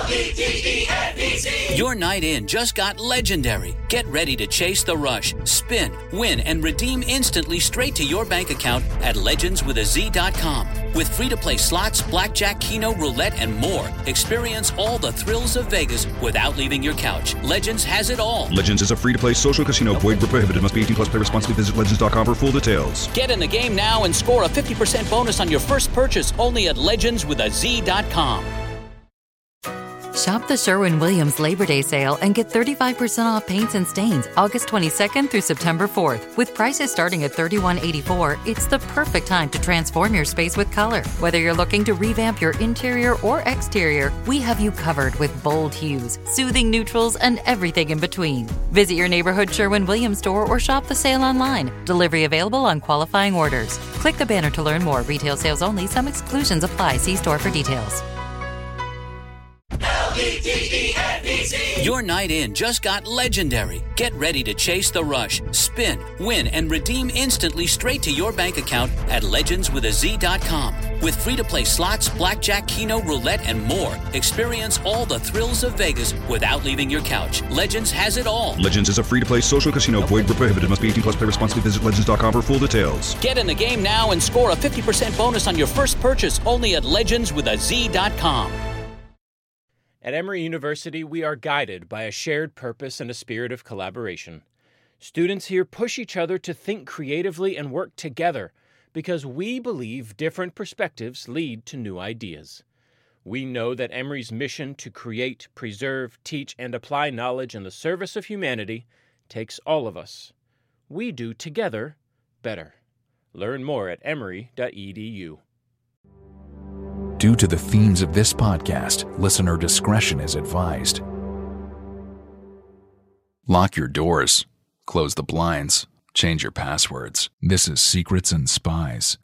Your night in just got legendary. Get ready to chase the rush, spin, win, and redeem instantly straight to your bank account at legendswithaz.com. With free-to-play slots, blackjack, keno, roulette, and more, experience all the thrills of Vegas without leaving your couch. Legends has it all. Legends is a free-to-play social casino. Void where prohibited. Must be 18 plus. Play responsibly. Visit legends.com for full details. Get in the game now and score a 50% bonus on your first purchase only at legendswithaz.com. Shop the Sherwin-Williams Labor Day sale and get 35% off paints and stains August 22nd through September 4th. With prices starting at $31.84, it's the perfect time to transform your space with color. Whether you're looking to revamp your interior or exterior, we have you covered with bold hues, soothing neutrals, and everything in between. Visit your neighborhood Sherwin-Williams store or shop the sale online. Delivery available on qualifying orders. Click the banner to learn more. Retail sales only. Some exclusions apply. See store for details. Your night in just got legendary. Get ready to chase the rush, spin, win, and redeem instantly straight to your bank account at legendswithaz.com. With free-to-play slots, blackjack, keno, roulette, and more, experience all the thrills of Vegas without leaving your couch. Legends has it all. Legends is a free-to-play social casino. Void where prohibited. Must be 18 plus. Play responsibly. Visit legends.com for full details. Get in the game now and score a 50% bonus on your first purchase only at legendswithaz.com. At Emory University, we are guided by a shared purpose and a spirit of collaboration. Students here push each other to think creatively and work together because we believe different perspectives lead to new ideas. We know that Emory's mission to create, preserve, teach, and apply knowledge in the service of humanity takes all of us. We do together better. Learn more at emory.edu. Due to the themes of this podcast, listener discretion is advised. Lock your doors, close the blinds, change your passwords. This is Secrets and Spies.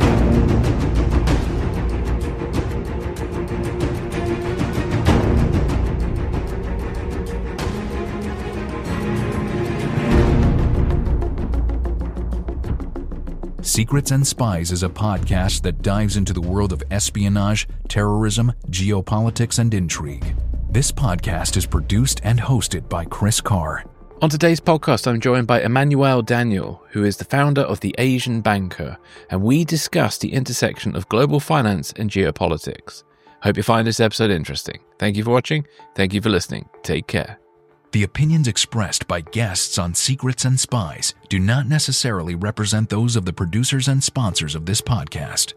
Secrets and Spies is a podcast that dives into the world of espionage, terrorism, geopolitics, and intrigue. This podcast is produced and hosted by Chris Carr. On today's podcast, I'm joined by Emmanuel Daniel, who is the founder of The Asian Banker, and we discuss the intersection of global finance and geopolitics. Hope you find this episode interesting. Thank you for watching. Thank you for listening. Take care. The opinions expressed by guests on Secrets and Spies do not necessarily represent those of the producers and sponsors of this podcast.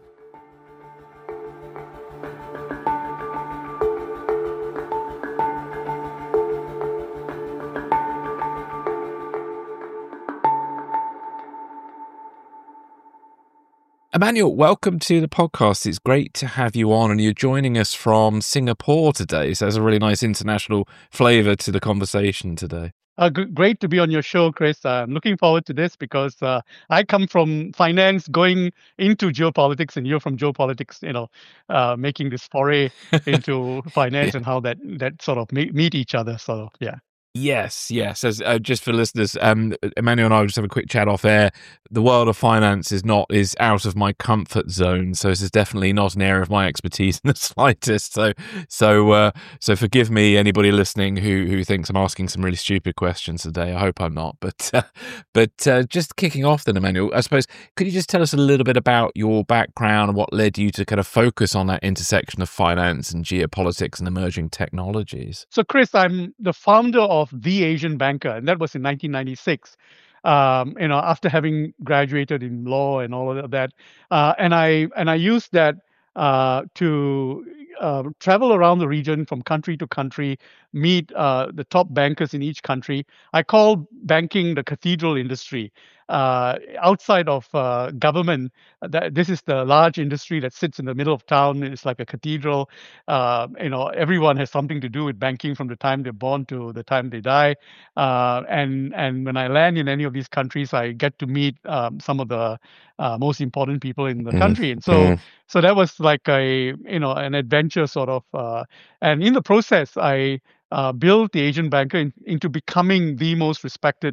Emmanuel, welcome to the podcast. It's great to have you on, and you're joining us from Singapore today. So there's a really nice international flavor to the conversation today. Great to be on your show, Chris. I'm looking forward to this because I come from finance going into geopolitics, and you're from geopolitics, making this foray into finance and how that sort of meet each other. So, yeah. Yes. As just for listeners, Emmanuel and I will just have a quick chat off air. The world of finance is out of my comfort zone, so this is definitely not an area of my expertise in the slightest. So forgive me, anybody listening who thinks I'm asking some really stupid questions today. I hope I'm not. But just kicking off then, Emmanuel, I suppose, could you just tell us a little bit about your background and what led you to kind of focus on that intersection of finance and geopolitics and emerging technologies? So, Chris, I'm the founder of The Asian Banker, and that was in 1996. After having graduated in law and all of that, and I used that to travel around the region from country to country, meet the top bankers in each country. I call banking the cathedral industry. Outside of government, this is the large industry that sits in the middle of town. It's like a cathedral. Everyone has something to do with banking from the time they're born to the time they die. And when I land in any of these countries, I get to meet some of the most important people in the country. And so that was like an adventure sort of. And in the process, I built The Asian Banker into becoming the most respected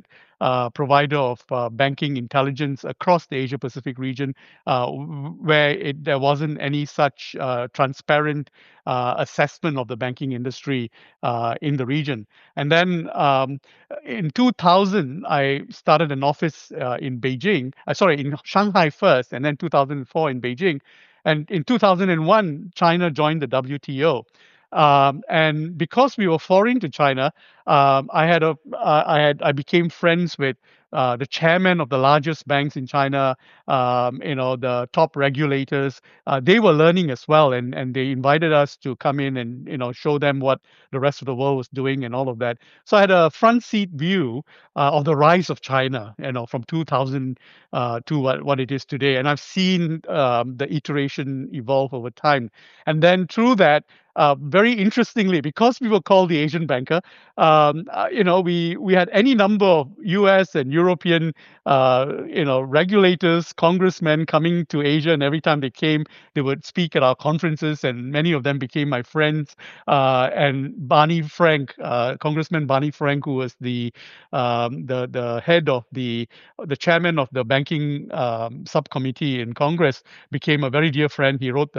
provider of banking intelligence across the Asia Pacific region, where there wasn't any such transparent assessment of the banking industry in the region. And then in 2000, I started an office in Beijing, in Shanghai first, and then 2004 in Beijing. And in 2001, China joined the WTO. And because we were foreign to China, I became friends with the chairman of the largest banks in China, the top regulators. They were learning as well, and they invited us to come in and show them what the rest of the world was doing and all of that. So I had a front seat view of the rise of China, from 2000 to what it is today, and I've seen the iteration evolve over time. And then through that, very interestingly, because we were called the Asian banker, we had any number of U.S. and European, regulators, congressmen coming to Asia, and every time they came, they would speak at our conferences, and many of them became my friends. And Barney Frank, Congressman Barney Frank, who was the head of the chairman of the banking subcommittee in Congress, became a very dear friend. He wrote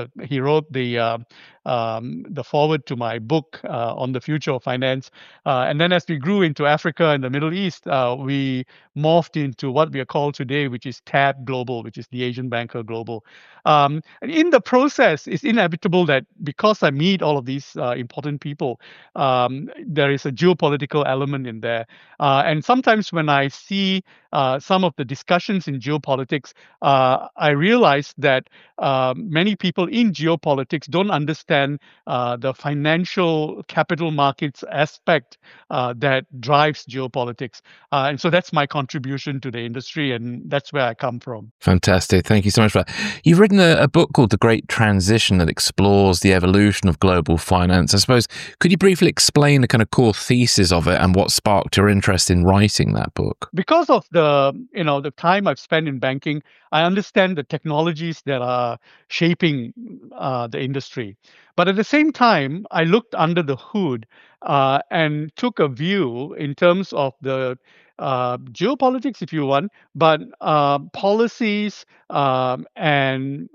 the forward to my book on the future of finance. And then as we grew into Africa and the Middle East, we morphed into what we are called today, which is TAB Global, which is the Asian Banker Global. And in the process, it's inevitable that because I meet all of these important people, there is a geopolitical element in there. And sometimes when I see some of the discussions in geopolitics, I realize that many people in geopolitics don't understand the financial capital markets aspect that drives geopolitics. And so that's my contribution to the industry, and that's where I come from. Fantastic. Thank you so much for that. You've written a book called The Great Transition that explores the evolution of global finance. I suppose, could you briefly explain the kind of core thesis of it and what sparked your interest in writing that book? Because of the time I've spent in banking, I understand the technologies that are shaping the industry. But at the same time, I looked under the hood and took a view in terms of the geopolitics, if you want, but policies and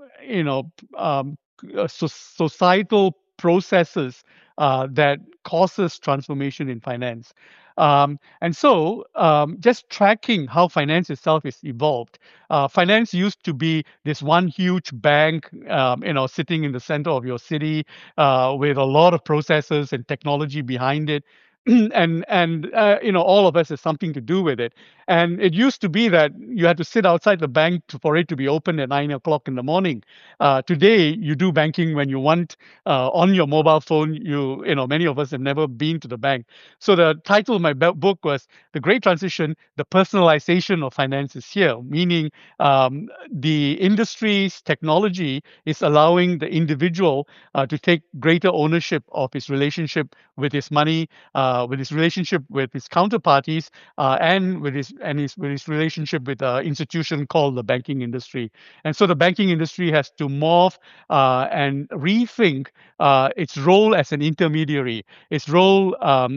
societal processes that causes transformation in finance. And so just tracking how finance itself is evolved. Finance used to be this one huge bank, sitting in the center of your city with a lot of processes and technology behind it. And all of us has something to do with it. And it used to be that you had to sit outside the bank for it to be open at 9 o'clock in the morning. Today, you do banking when you want on your mobile phone. Many of us have never been to the bank. So the title of my book was The Great Transition: The Personalization of Finance is Here, meaning the industry's technology is allowing the individual to take greater ownership of his relationship with his money, with his relationship with his counterparties, and with his relationship with an institution called the banking industry. And so the banking industry has to morph and rethink its role as an intermediary, its role,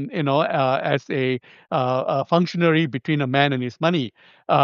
as a functionary between a man and his money.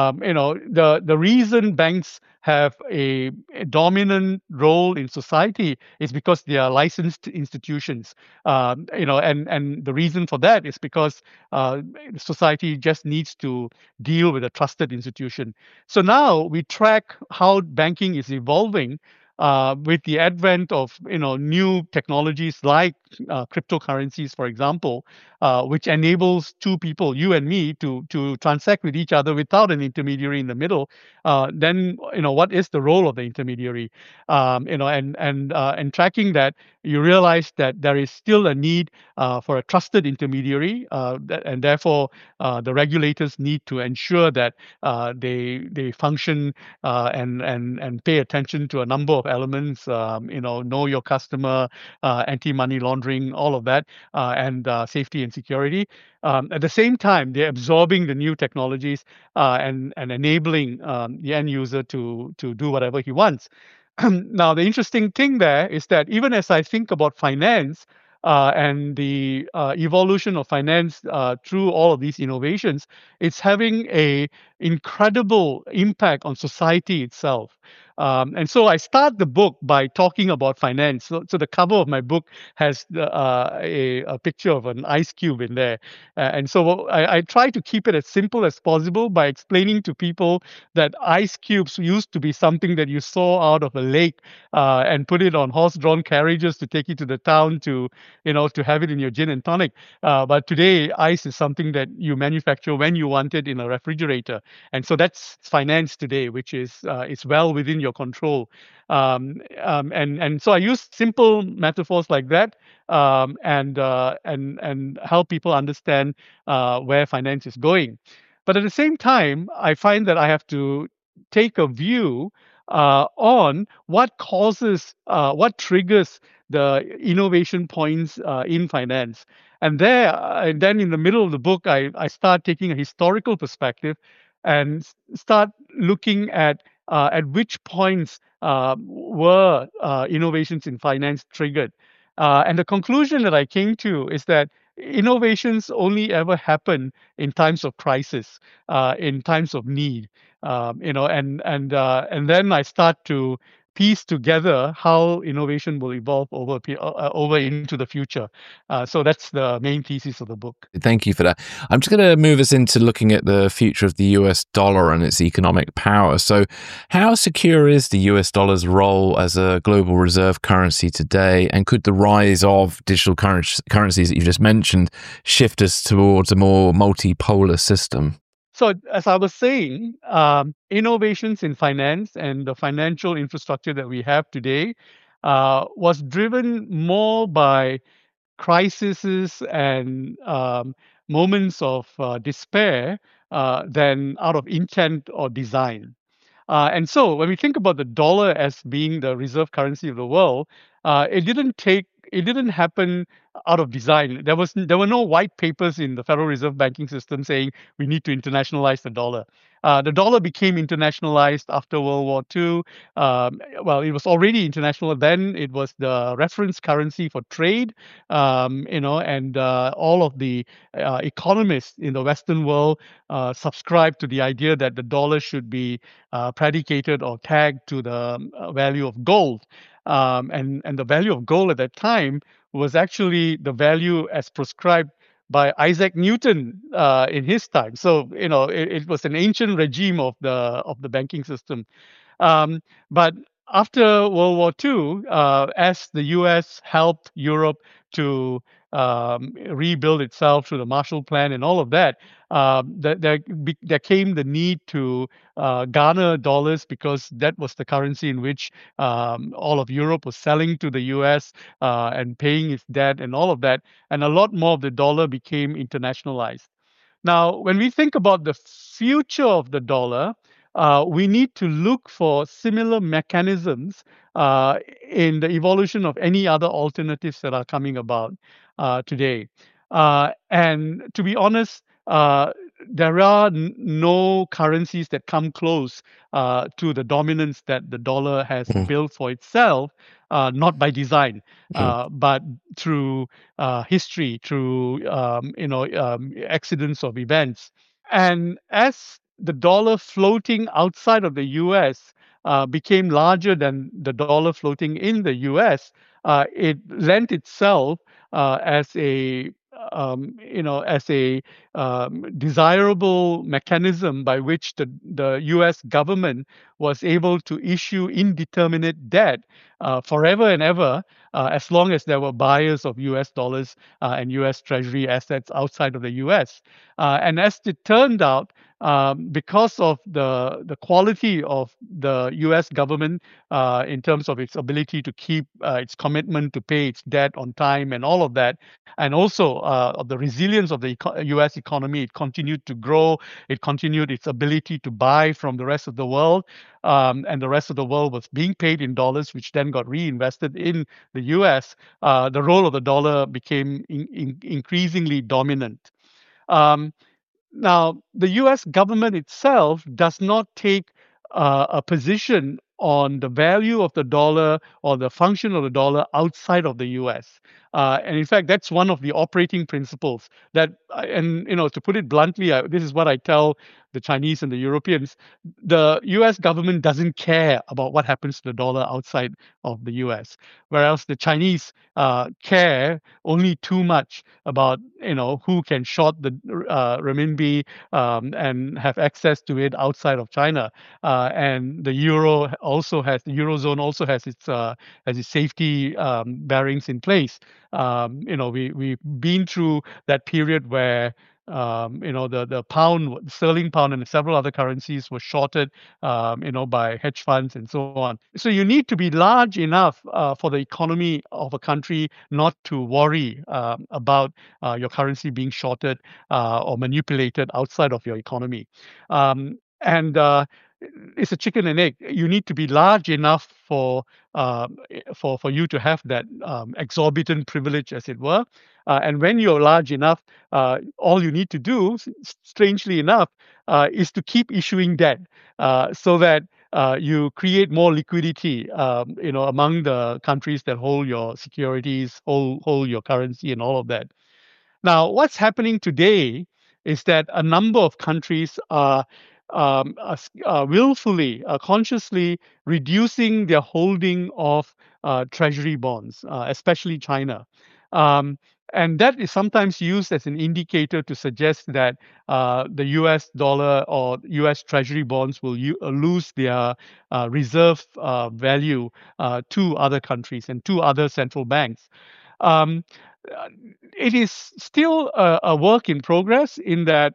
The reason banks have a dominant role in society is because they are licensed institutions. And the reason for that is because society just needs to deal with a trusted institution. So now we track how banking is evolving with the advent of new technologies like cryptocurrencies, for example, which enables two people, you and me, to transact with each other without an intermediary in the middle. Then what is the role of the intermediary? And tracking that, you realize that there is still a need for a trusted intermediary, and therefore the regulators need to ensure that they function and pay attention to a number of elements. Know your customer, anti-money laundering, all of that, and safety and security. At the same time, they're absorbing the new technologies and enabling the end user to do whatever he wants. Now, the interesting thing there is that even as I think about finance, and the evolution of finance through all of these innovations, it's having a incredible impact on society itself. And so I start the book by talking about finance. So the cover of my book has a picture of an ice cube in there. And so I try to keep it as simple as possible by explaining to people that ice cubes used to be something that you saw out of a lake and put it on horse-drawn carriages to take it to the town to have it in your gin and tonic. But today, ice is something that you manufacture when you want it in a refrigerator. And so that's finance today, which is it's well within your control. And so I use simple metaphors like that and help people understand where finance is going. But at the same time, I find that I have to take a view on what triggers the innovation points in finance. And then in the middle of the book, I start taking a historical perspective and start looking at which points were innovations in finance triggered. And the conclusion that I came to is that innovations only ever happen in times of crisis, in times of need. And then I start to piece together how innovation will evolve over into the future. So that's the main thesis of the book. Thank you for that. I'm just going to move us into looking at the future of the US dollar and its economic power. So how secure is the US dollar's role as a global reserve currency today? And could the rise of digital currencies that you just mentioned shift us towards a more multipolar system? So as I was saying, innovations in finance and the financial infrastructure that we have today was driven more by crises and moments of despair than out of intent or design. And so when we think about the dollar as being the reserve currency of the world, it didn't happen out of design. There were no white papers in the Federal Reserve banking system saying we need to internationalize the dollar. The dollar became internationalized after World War II. Well, it was already international then. It was the reference currency for trade, and all of the economists in the Western world subscribed to the idea that the dollar should be predicated or tagged to the value of gold. And the value of gold at that time was actually the value as prescribed by Isaac Newton in his time. So it was an ancient regime of the banking system. But after World War II, as the U.S. helped Europe to rebuild itself through the Marshall Plan and all of that, there came the need to garner dollars because that was the currency in which all of Europe was selling to the U.S. And paying its debt and all of that. And a lot more of the dollar became internationalized. Now, when we think about the future of the dollar, we need to look for similar mechanisms in the evolution of any other alternatives that are coming about today. And to be honest, there are no currencies that come close to the dominance that the dollar has built for itself, not by design, but through history, through accidents of events. And as the dollar floating outside of the U.S. Became larger than the dollar floating in the U.S., it lent itself as a desirable mechanism by which the U.S. government was able to issue indeterminate debt forever and ever, as long as there were buyers of U.S. dollars and U.S. Treasury assets outside of the U.S. And as it turned out, because of the quality of the U.S. government in terms of its ability to keep its commitment to pay its debt on time and all of that, and also of the resilience of the U.S. economy, it continued to grow. It continued its ability to buy from the rest of the world, and the rest of the world was being paid in dollars, which then got reinvested in the U.S. The role of the dollar became increasingly dominant. Now, the U.S. government itself does not take a position on the value of the dollar or the function of the dollar outside of the U.S. And in fact, that's one of the operating principles that, and to put it bluntly, this is what I tell the Chinese and the Europeans: the U.S. government doesn't care about what happens to the dollar outside of the U.S., whereas the Chinese care only too much about who can short the renminbi and have access to it outside of China. And the eurozone also has its safety bearings in place. We've been through that period where the pound, sterling pound, and several other currencies were shorted, by hedge funds and so on. So you need to be large enough for the economy of a country not to worry about your currency being shorted or manipulated outside of your economy. And it's a chicken and egg. You need to be large enough for you to have that exorbitant privilege, as it were. And when you're large enough, all you need to do, strangely enough, is to keep issuing debt so that you create more liquidity, among the countries that hold your securities, hold your currency, and all of that. Now, what's happening today is that a number of countries are willfully, consciously reducing their holding of treasury bonds, especially China. And that is sometimes used as an indicator to suggest that the US dollar or US treasury bonds will lose their reserve value to other countries and to other central banks. It is still a work in progress in that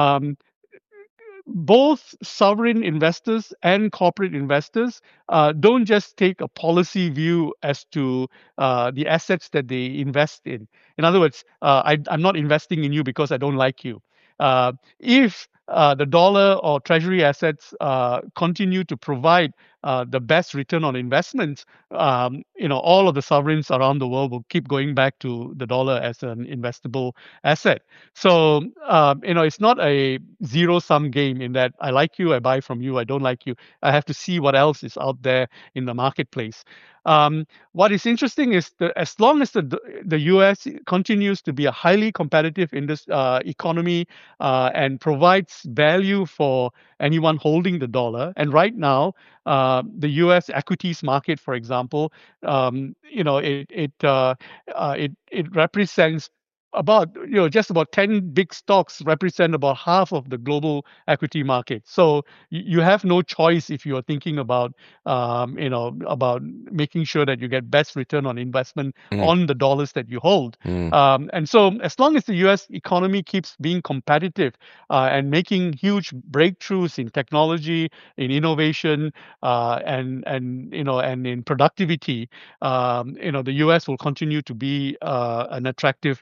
both sovereign investors and corporate investors don't just take a policy view as to the assets that they invest in. In other words, I'm not investing in you because I don't like you. If the dollar or treasury assets continue to provide the best return on investments, all of the sovereigns around the world will keep going back to the dollar as an investable asset. So, it's not a zero-sum game in that I like you, I buy from you, I don't like you. I have to see what else is out there in the marketplace. What is interesting is that as long as the U.S. continues to be a highly competitive economy and provides value for anyone holding the dollar, and right now the U.S. equities market, for example, it represents about just about 10 big stocks represent about half of the global equity market. So you have no choice if you are thinking about about making sure that you get best return on investment on the dollars that you hold. And so as long as the US economy keeps being competitive and making huge breakthroughs in technology, in innovation, and in productivity, the US will continue to be an attractive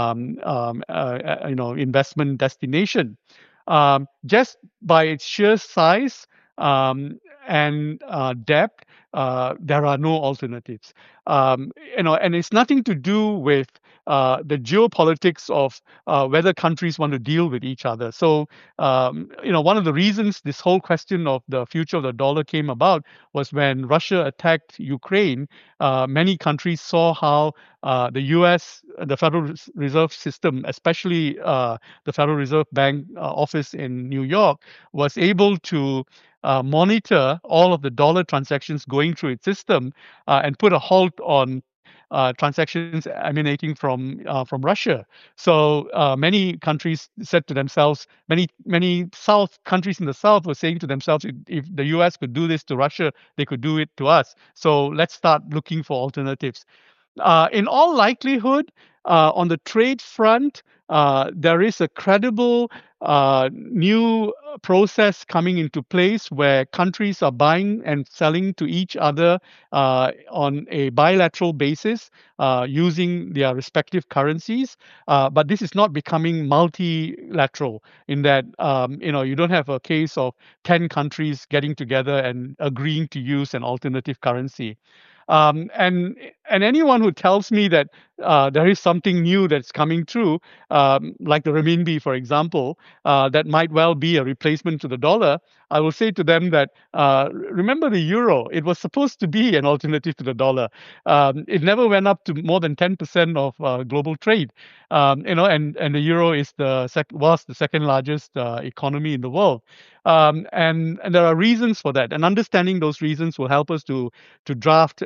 investment destination. Just by its sheer size and depth, there are no alternatives. And it's nothing to do with the geopolitics of whether countries want to deal with each other. So, one of the reasons this whole question of the future of the dollar came about was when Russia attacked Ukraine. Many countries saw how the U.S., the Federal Reserve System, especially the Federal Reserve Bank office in New York, was able to monitor all of the dollar transactions going through its system and put a halt on transactions emanating from Russia. So many countries said to themselves, many South countries in the South were saying to themselves, if the U.S. could do this to Russia, they could do it to us. So let's start looking for alternatives. In all likelihood, on the trade front, there is a credible new process coming into place where countries are buying and selling to each other on a bilateral basis using their respective currencies. But this is not becoming multilateral in that, you don't have a case of 10 countries getting together and agreeing to use an alternative currency. And and anyone who tells me that there is something new that's coming through, like the renminbi, for example, that might well be a replacement to the dollar, I will say to them that remember the euro. It was supposed to be an alternative to the dollar. It never went up to more than 10% of global trade. And the euro is was the second largest economy in the world. And there are reasons for that, and understanding those reasons will help us to draft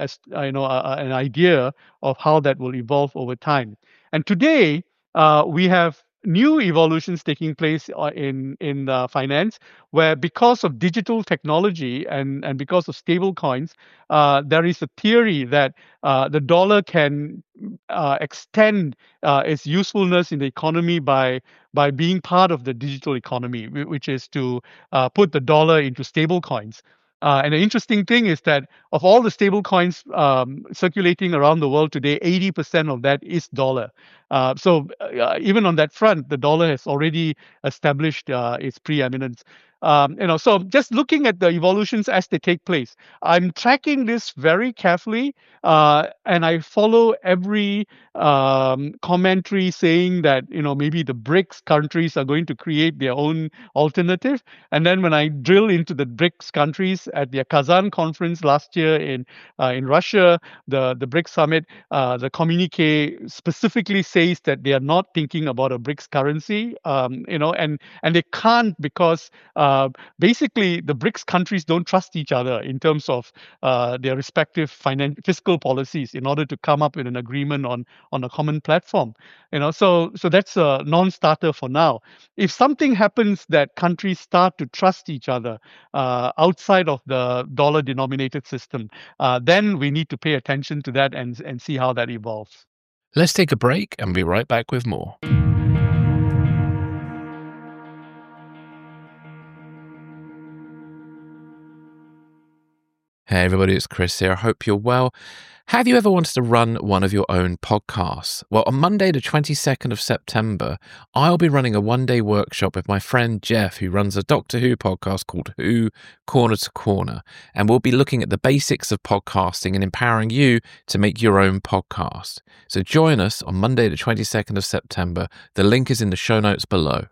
an idea of how that will evolve over time. And today we have new evolutions taking place in finance, where because of digital technology and because of stable coins, there is a theory that the dollar can extend its usefulness in the economy by being part of the digital economy, which is to put the dollar into stable coins. And the interesting thing is that of all the stable coins circulating around the world today, 80% of that is dollar. So even on that front, the dollar has already established its preeminence. So just looking at the evolutions as they take place, I'm tracking this very carefully, and I follow every commentary saying that maybe the BRICS countries are going to create their own alternative. And then when I drill into the BRICS countries at their Kazan conference last year in Russia, the BRICS summit, the communique specifically says that they are not thinking about a BRICS currency, and they can't because basically the BRICS countries don't trust each other in terms of their respective fiscal policies in order to come up with an agreement on a common platform. So that's a non-starter for now. If something happens that countries start to trust each other outside of the dollar-denominated system, then we need to pay attention to that and see how that evolves. Let's take a break and be right back with more. Hey everybody, it's Chris here. I hope you're well. Have you ever wanted to run one of your own podcasts? Well, on Monday, the 22nd of September, I'll be running a one-day workshop with my friend Jeff, who runs a Doctor Who podcast called Who Corner to Corner. And we'll be looking at the basics of podcasting and empowering you to make your own podcast. So join us on Monday, the 22nd of September. The link is in the show notes below.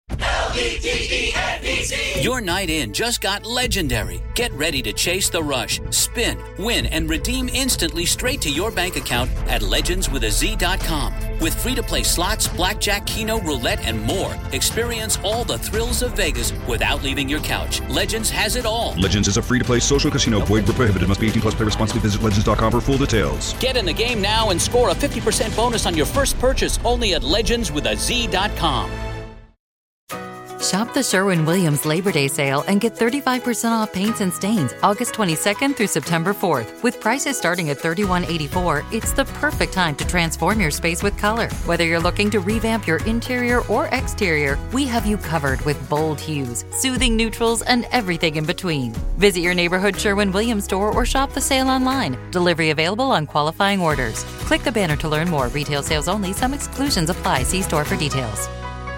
Your night in just got legendary. Get ready to chase the rush, spin, win, and redeem instantly straight to your bank account at legendswithaz.com. With free-to-play slots, blackjack, keno, roulette, and more, experience all the thrills of Vegas without leaving your couch. Legends has it all. Legends is a free-to-play social casino. Void where prohibited. Must be 18 plus. Play responsibly. Visit legends.com for full details. Get in the game now and score a 50% bonus on your first purchase only at legendswithaz.com. Shop the Sherwin-Williams Labor Day sale and get 35% off paints and stains August 22nd through September 4th. With prices starting at $31.84, it's the perfect time to transform your space with color. Whether you're looking to revamp your interior or exterior, we have you covered with bold hues, soothing neutrals, and everything in between. Visit your neighborhood Sherwin-Williams store or shop the sale online. Delivery available on qualifying orders. Click the banner to learn more. Retail sales only. Some exclusions apply. See store for details.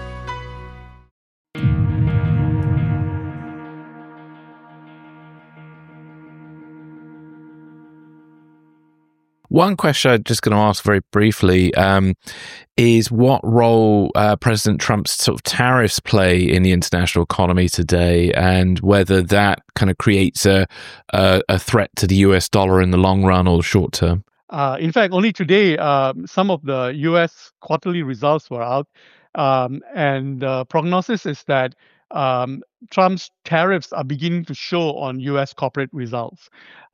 One question I'm just going to ask very briefly is what role President Trump's sort of tariffs play in the international economy today, and whether that kind of creates a threat to the US dollar in the long run or the short term. In fact, only today, some of the US quarterly results were out, and the prognosis is that Trump's tariffs are beginning to show on US corporate results.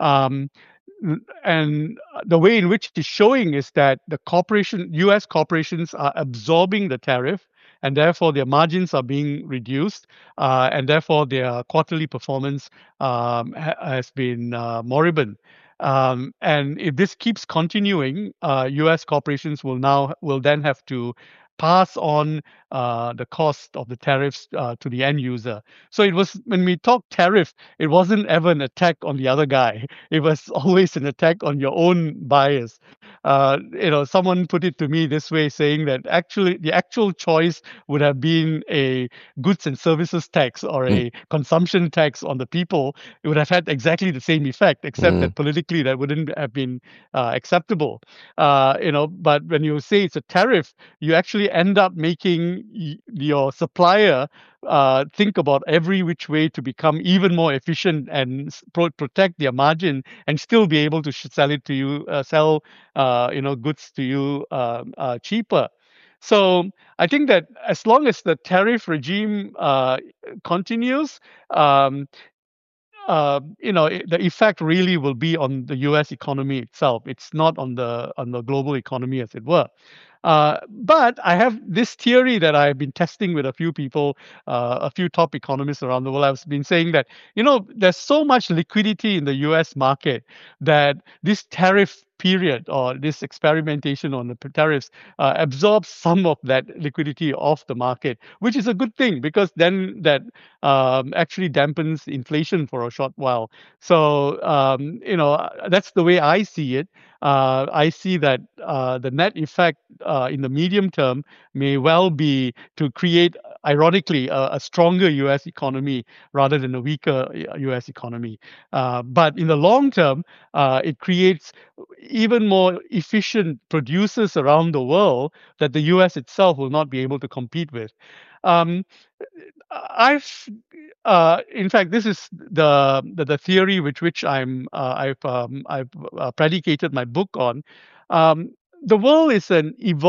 And the way in which it is showing is that U.S. corporations are absorbing the tariff, and therefore their margins are being reduced, and therefore their quarterly performance has been moribund. And if this keeps continuing, U.S. corporations will then have to pass on the cost of the tariffs to the end user. So it was, when we talk tariff, it wasn't ever an attack on the other guy. It was always an attack on your own buyers. someone put it to me this way, saying that actually the actual choice would have been a goods and services tax or a consumption tax on the people. It would have had exactly the same effect, except that politically that wouldn't have been acceptable. But when you say it's a tariff, you actually end up making your supplier think about every which way to become even more efficient and protect their margin and still be able to sell it to you, goods to you cheaper. So I think that as long as the tariff regime continues, the effect really will be on the U.S. economy itself. It's not on the global economy, as it were. But I have this theory that I've been testing with a few people, a few top economists around the world. I've been saying that, there's so much liquidity in the US market that this tariff period or this experimentation on the tariffs absorbs some of that liquidity off the market, which is a good thing because then that actually dampens inflation for a short while. So, that's the way I see it. I see that the net effect in the medium term may well be to create, ironically, a stronger U.S. economy rather than a weaker U.S. economy. But in the long term, it creates even more efficient producers around the world that the U.S. itself will not be able to compete with. In fact, this is the theory which I've predicated my book on. The world is an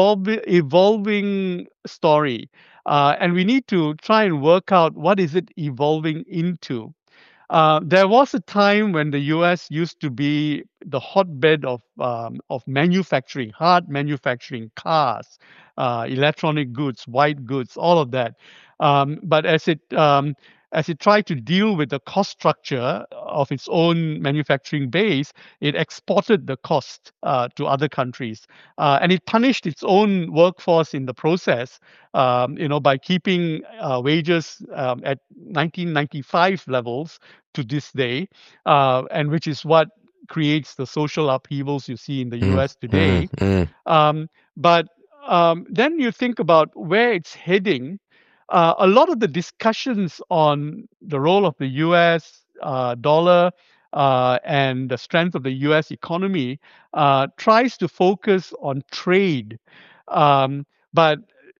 evolving story, and we need to try and work out what is it evolving into. There was a time when the U.S. used to be the hotbed of manufacturing, hard manufacturing, cars, electronic goods, white goods, all of that. But as it tried to deal with the cost structure of its own manufacturing base, it exported the cost to other countries, and it punished its own workforce in the process. By keeping wages at 1995 levels to this day, and which is what creates the social upheavals you see in the U.S. today. But then you think about where it's heading. A lot of the discussions on the role of the U.S. Dollar and the strength of the U.S. economy tries to focus on trade. But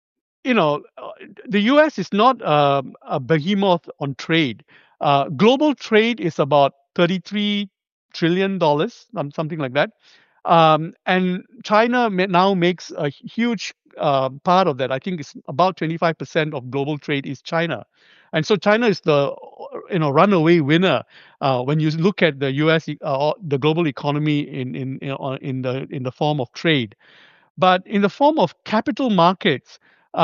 the U.S. is not a behemoth on trade. Global trade is about $33 trillion, something like that. And China now makes a huge part of that. I think it's about 25% of global trade is China. And so China is the runaway winner when you look at the U.S. The global economy in the form of trade. But in the form of capital markets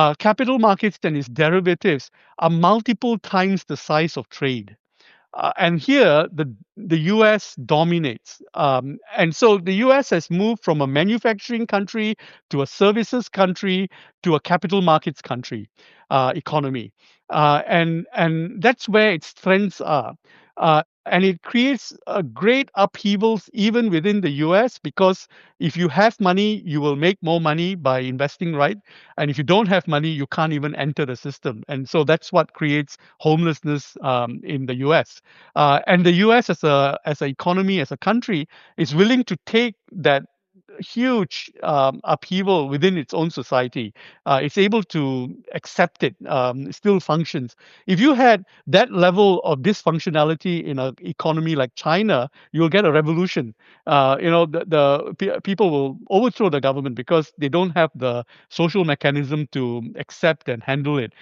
and its derivatives are multiple times the size of trade. And here, the U.S. dominates. And so the U.S. has moved from a manufacturing country to a services country to a capital markets country economy. And that's where its strengths are. And it creates great upheavals even within the US, because if you have money, you will make more money by investing right. And if you don't have money, you can't even enter the system. And so that's what creates homelessness in the US. And the US as an economy, as a country, is willing to take that huge upheaval within its own society. It's able to accept it, still functions. If you had that level of dysfunctionality in an economy like China, you'll get a revolution. The people will overthrow the government because they don't have the social mechanism to accept and handle it,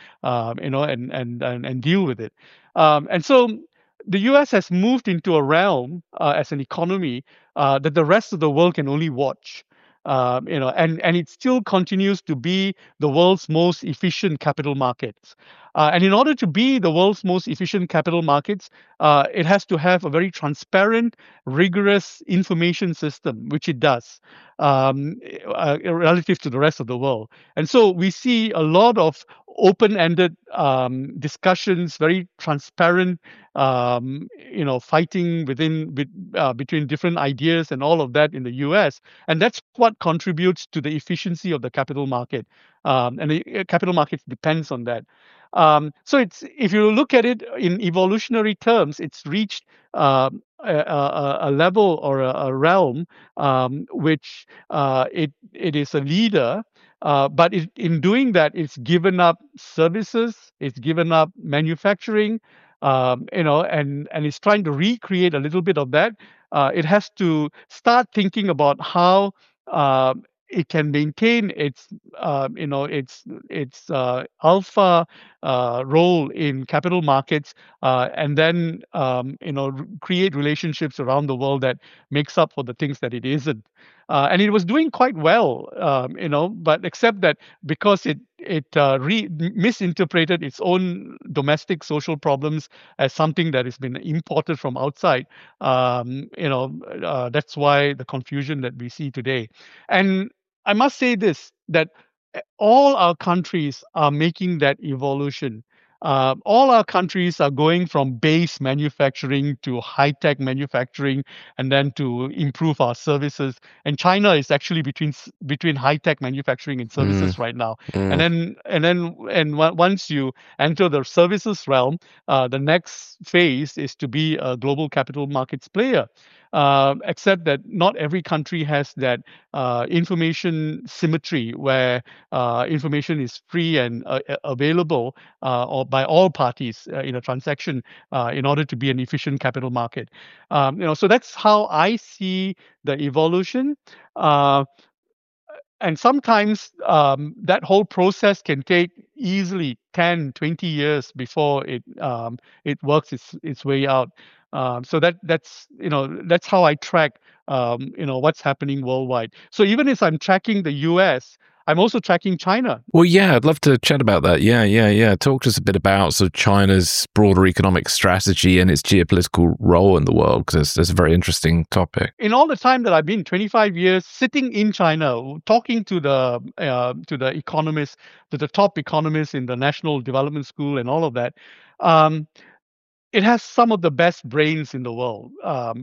and deal with it. And so the US has moved into a realm as an economy that the rest of the world can only watch. And it still continues to be the world's most efficient capital markets. And in order to be the world's most efficient capital markets, it has to have a very transparent, rigorous information system, which it does, relative to the rest of the world. And so we see a lot of open-ended discussions, very transparent, fighting between different ideas and all of that in the U.S. And that's what contributes to the efficiency of the capital market. And the capital market depends on that. So if you look at it in evolutionary terms, it's reached a level or a realm which it is a leader. But in doing that, it's given up services, it's given up manufacturing, and it's trying to recreate a little bit of that. It has to start thinking about how it can maintain its alpha role in capital markets, and then create relationships around the world that makes up for the things that it isn't. And it was doing quite well, but except that because it misinterpreted its own domestic social problems as something that has been imported from outside. That's why the confusion that we see today. And I must say this, that all our countries are making that evolution. All our countries are going from base manufacturing to high-tech manufacturing, and then to improve our services. And China is actually between high-tech manufacturing and services right now. And once you enter the services realm, the next phase is to be a global capital markets player. Except that not every country has that information symmetry where information is free and available or by all parties in a transaction in order to be an efficient capital market. So that's how I see the evolution. And sometimes that whole process can take easily 10, 20 years before it works its way out. So that's how I track what's happening worldwide. So even if I'm tracking the US, I'm also tracking China. Well, yeah, I'd love to chat about that. Yeah. Talk to us a bit about sort of China's broader economic strategy and its geopolitical role in the world, because it's a very interesting topic. In all the time that I've been, 25 years, sitting in China, talking to the economists, to the top economists in the National Development School and all of that, it has some of the best brains in the world,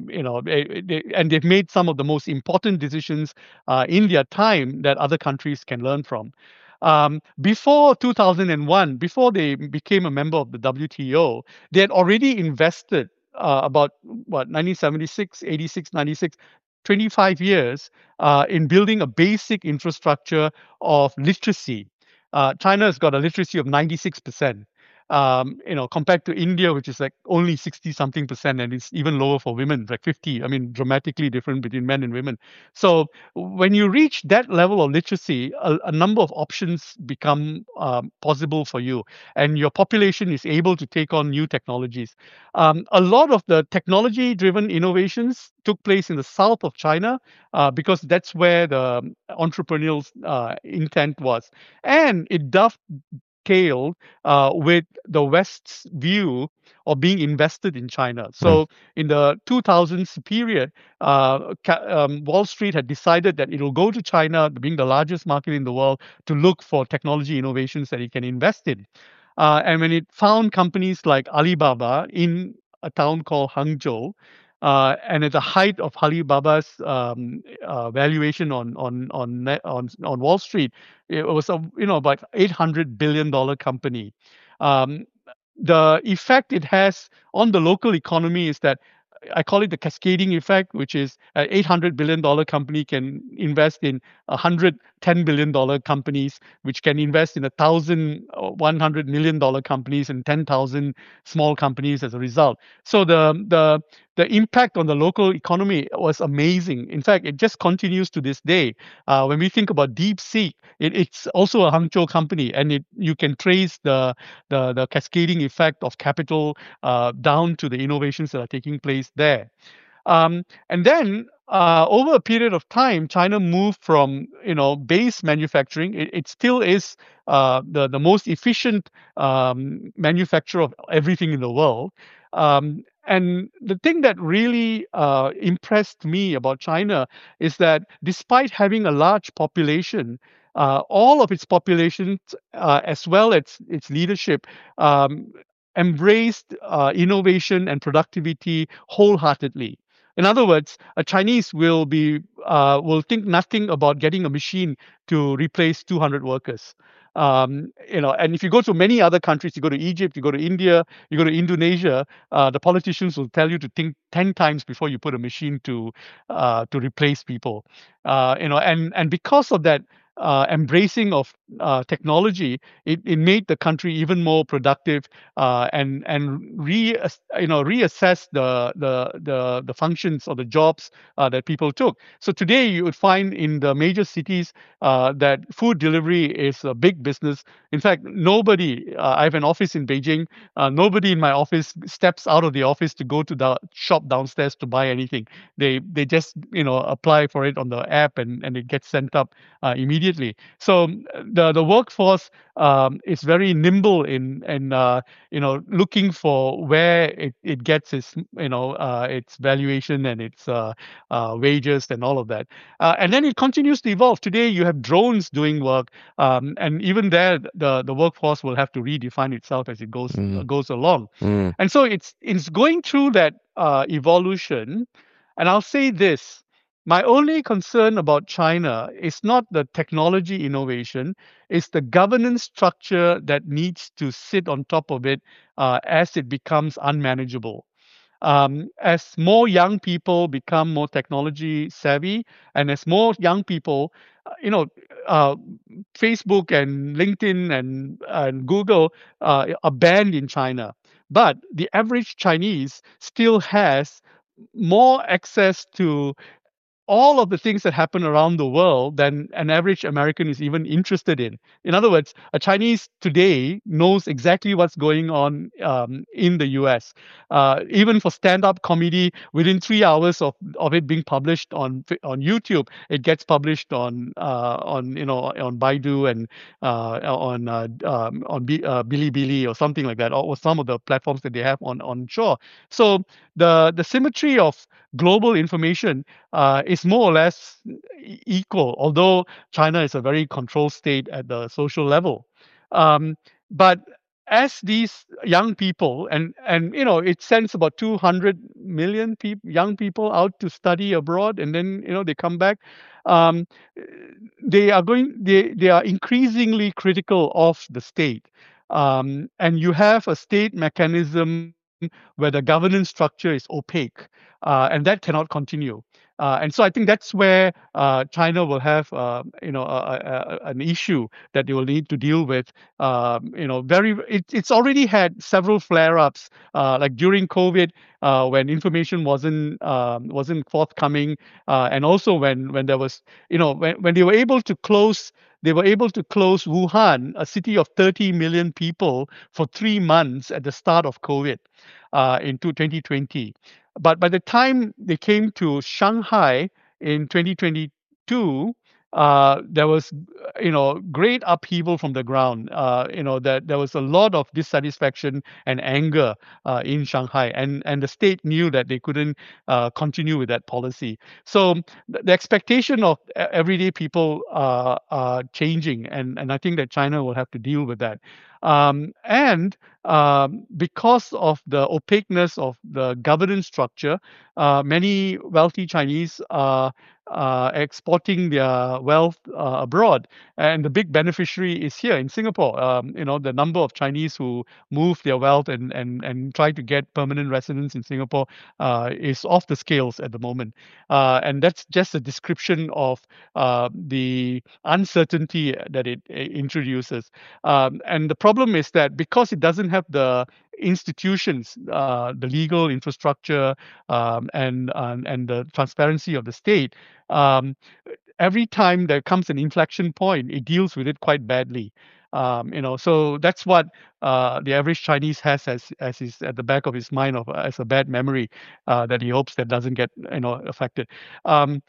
and they've made some of the most important decisions in their time that other countries can learn from. Before 2001, before they became a member of the WTO, they had already invested about 1976, 86, 96, 25 years in building a basic infrastructure of literacy. China has got a literacy of 96%. Compared to India, which is like only 60 something percent, and it's even lower for women, like 50. I mean, dramatically different between men and women. So when you reach that level of literacy, a number of options become possible for you, and your population is able to take on new technologies. A lot of the technology-driven innovations took place in the south of China because that's where the entrepreneurial intent was, and it dovetailed with the West's view of being invested in China. So in the 2000s period, Wall Street had decided that it will go to China, being the largest market in the world, to look for technology innovations that it can invest in. And when it found companies like Alibaba in a town called Hangzhou, and at the height of Alibaba's valuation on Wall Street, it was about $800 billion company. The effect it has on the local economy is that I call it the cascading effect, which is an $800 billion company can invest in $110 billion companies, which can invest in $100 million companies and 10,000 small companies as a result. So the impact on the local economy was amazing. In fact, it just continues to this day. When we think about DeepSeek, it's also a Hangzhou company, and you can trace the cascading effect of capital down to the innovations that are taking place there. And then over a period of time, China moved from base manufacturing. It still is the most efficient manufacturer of everything in the world. And the thing that really impressed me about China is that despite having a large population, all of its populations, as well as its leadership, um, embraced innovation and productivity wholeheartedly. In other words, a Chinese will think nothing about getting a machine to replace 200 workers. And if you go to many other countries, you go to Egypt, you go to India, you go to Indonesia, the politicians will tell you to think 10 times before you put a machine to replace people. And because of that embracing of technology, it made the country even more productive, and reassess the functions or the jobs that people took. So today you would find in the major cities that food delivery is a big business. In fact, nobody. I have an office in Beijing. Nobody in my office steps out of the office to go to the shop downstairs to buy anything. They just apply for it on the app, and it gets sent up immediately. So the workforce is very nimble in looking for where it gets its valuation and its wages and all of that. And then it continues to evolve. Today you have drones doing work, and even there the workforce will have to redefine itself as it goes along. And so it's going through that evolution. And I'll say this: my only concern about China is not the technology innovation, it's the governance structure that needs to sit on top of it as it becomes unmanageable. As more young people become more technology savvy, and as more young people, uh, Facebook and LinkedIn and Google are banned in China. But the average Chinese still has more access to all of the things that happen around the world than an average American is even interested in. In other words, a Chinese today knows exactly what's going on in the US. Even for stand-up comedy, within 3 hours of it being published on YouTube, it gets published on Baidu and on Bilibili or something like that, or some of the platforms that they have on shore. So the symmetry of global information is more or less equal, although China is a very controlled state at the social level. But as these young people, and it sends about 200 million young people out to study abroad, and then they come back. Um, they are increasingly critical of the state, and you have a state mechanism where the governance structure is opaque, and that cannot continue. And so I think that's where China will have, an issue that they will need to deal with. It's already had several flare-ups, like during COVID, when information wasn't forthcoming, and also when there was, when they were able to close. They were able to close Wuhan, a city of 30 million people, for 3 months at the start of COVID in 2020. But by the time they came to Shanghai in 2022, there was, great upheaval from the ground. That there was a lot of dissatisfaction and anger in Shanghai, and the state knew that they couldn't continue with that policy. So the expectation of everyday people are changing, and I think that China will have to deal with that. And because of the opaqueness of the governance structure, many wealthy Chinese are exporting their wealth abroad, and the big beneficiary is here in Singapore. The number of Chinese who move their wealth and try to get permanent residence in Singapore is off the scales at the moment, and that's just a description of the uncertainty that it introduces. And the problem is that because it doesn't have the institutions, the legal infrastructure, and the transparency of the state, every time there comes an inflection point, it deals with it quite badly. So that's what the average Chinese has as his at the back of his mind as a bad memory that he hopes that doesn't get affected. Um,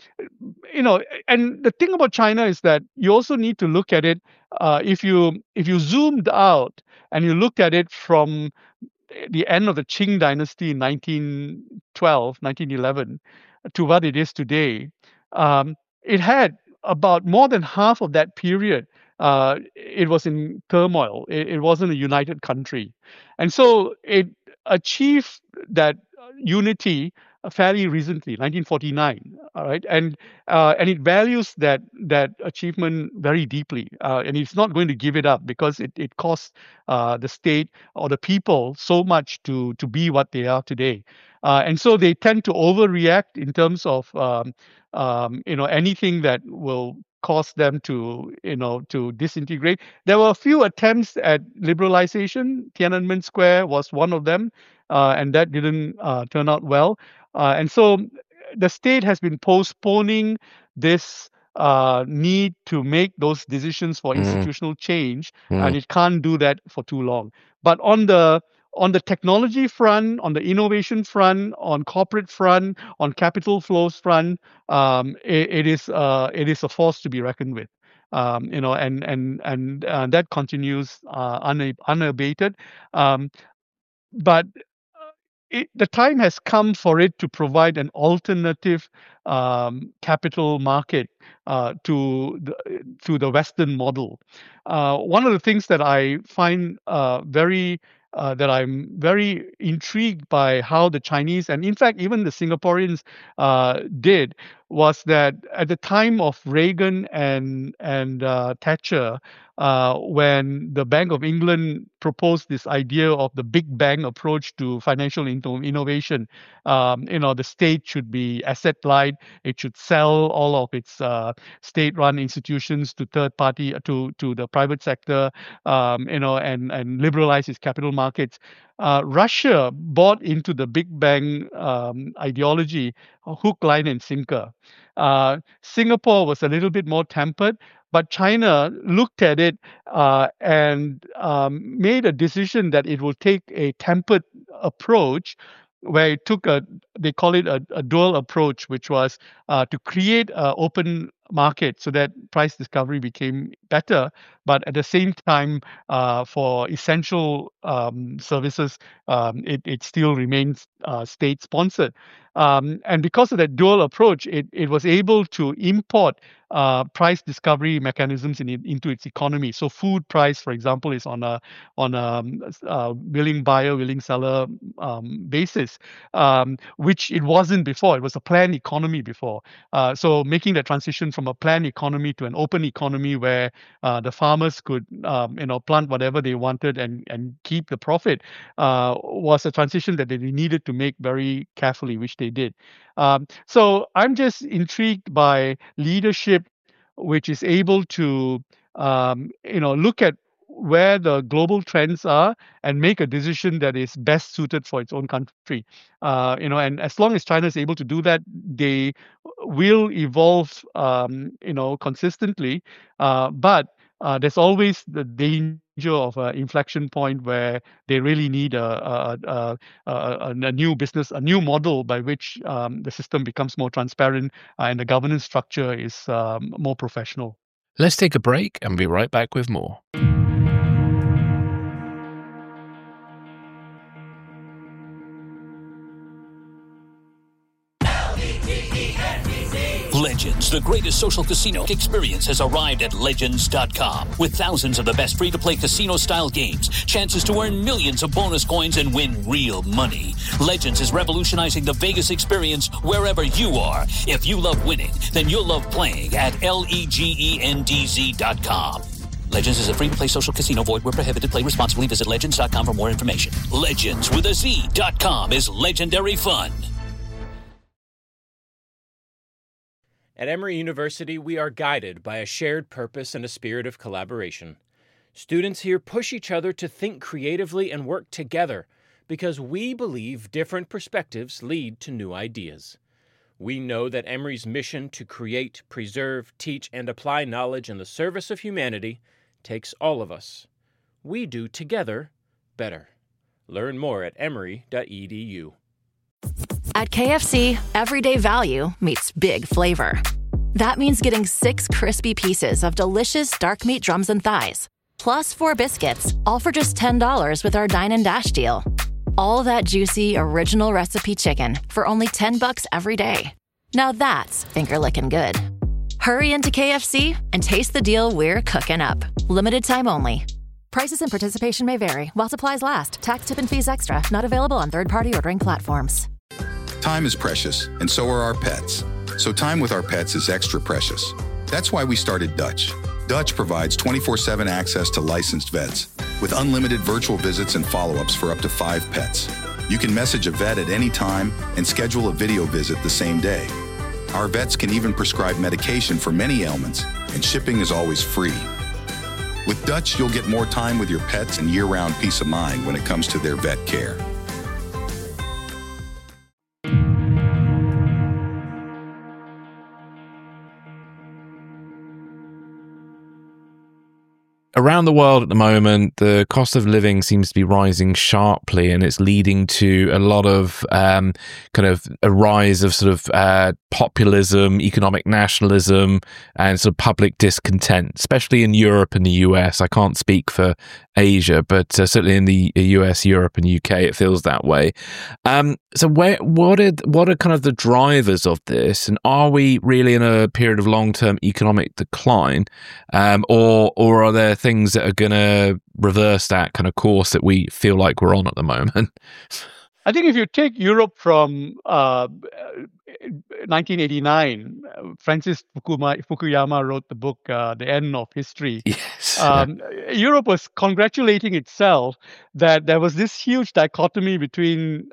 and the thing about China is that you also need to look at it. If you zoomed out and you looked at it from the end of the Qing dynasty in 1911 to what it is today, it had about more than half of that period, it was in turmoil. It wasn't a united country. And so it achieved that unity fairly recently, 1949. All right, and it values that achievement very deeply, and it's not going to give it up because it costs the state or the people so much to be what they are today, and so they tend to overreact in terms of anything that will cause them to to disintegrate. There were a few attempts at liberalization. Tiananmen Square was one of them, and that didn't turn out well. And so the state has been postponing this need to make those decisions for institutional change, and it can't do that for too long. But on the technology front, on the innovation front, on corporate front, on capital flows front, it is a force to be reckoned with. And that continues unabated. But the time has come for it to provide an alternative capital market to the Western model. One of the things that I find that I'm very intrigued by how the Chinese, and in fact even the Singaporeans did, was that at the time of Reagan and Thatcher, when the Bank of England proposed this idea of the Big Bang approach to financial innovation, the state should be asset light. It should sell all of its state-run institutions to third party, to the private sector, and liberalize its capital markets. Russia bought into the Big Bang ideology, hook, line, and sinker. Singapore was a little bit more tempered, but China looked at it and made a decision that it will take a tempered approach, where it took they call it a dual approach, which was to create an open market so that price discovery became better, but at the same time, for essential services, it still remains state-sponsored. And because of that dual approach, it was able to import price discovery mechanisms into its economy. So food price, for example, is on a willing buyer, willing seller basis, which it wasn't before. It was a planned economy before. So making that transition from a planned economy to an open economy where the farmers could plant whatever they wanted and keep the profit was a transition that they needed to make very carefully, which they did. So I'm just intrigued by leadership which is able to look at where the global trends are and make a decision that is best suited for its own country. And as long as China is able to do that, they will evolve consistently. But there's always the danger of an inflection point where they really need a new business, a new model by which the system becomes more transparent and the governance structure is more professional. Let's take a break and be right back with more. Legends, the greatest social casino experience, has arrived at Legends.com. With thousands of the best free-to-play casino-style games, chances to earn millions of bonus coins and win real money. Legends is revolutionizing the Vegas experience wherever you are. If you love winning, then you'll love playing at LEGENDZ.com. Legends is a free-to-play social casino. Void where prohibited. Play responsibly. Visit Legends.com for more information. Legends with a Z.com is legendary fun. At Emory University, we are guided by a shared purpose and a spirit of collaboration. Students here push each other to think creatively and work together because we believe different perspectives lead to new ideas. We know that Emory's mission to create, preserve, teach, and apply knowledge in the service of humanity takes all of us. We do together better. Learn more at emory.edu. At KFC, everyday value meets big flavor. That means getting 6 crispy pieces of delicious dark meat drums and thighs, plus 4 biscuits, all for just $10 with our Dine and Dash deal. All that juicy, original recipe chicken for only $10 every day. Now that's finger-licking good. Hurry into KFC and taste the deal we're cooking up. Limited time only. Prices and participation may vary while supplies last. Tax, tip, and fees extra. Not available on third-party ordering platforms. Time is precious, and so are our pets. So time with our pets is extra precious. That's why we started Dutch. Dutch provides 24/7 access to licensed vets with unlimited virtual visits and follow-ups for up to 5 pets. You can message a vet at any time and schedule a video visit the same day. Our vets can even prescribe medication for many ailments, and shipping is always free. With Dutch, you'll get more time with your pets and year-round peace of mind when it comes to their vet care. Around the world at the moment, the cost of living seems to be rising sharply, and it's leading to a lot of kind of a rise of sort of populism, economic nationalism, and sort of public discontent, especially in Europe and the US. I can't speak for Asia, but certainly in the US, Europe, and UK, it feels that way. So what are kind of the drivers of this, and are we really in a period of long-term economic decline, or are there things that are going to reverse that kind of course that we feel like we're on at the moment? I think if you take Europe from 1989, Francis Fukuyama wrote the book The End of History. Yes. Europe was congratulating itself that there was this huge dichotomy between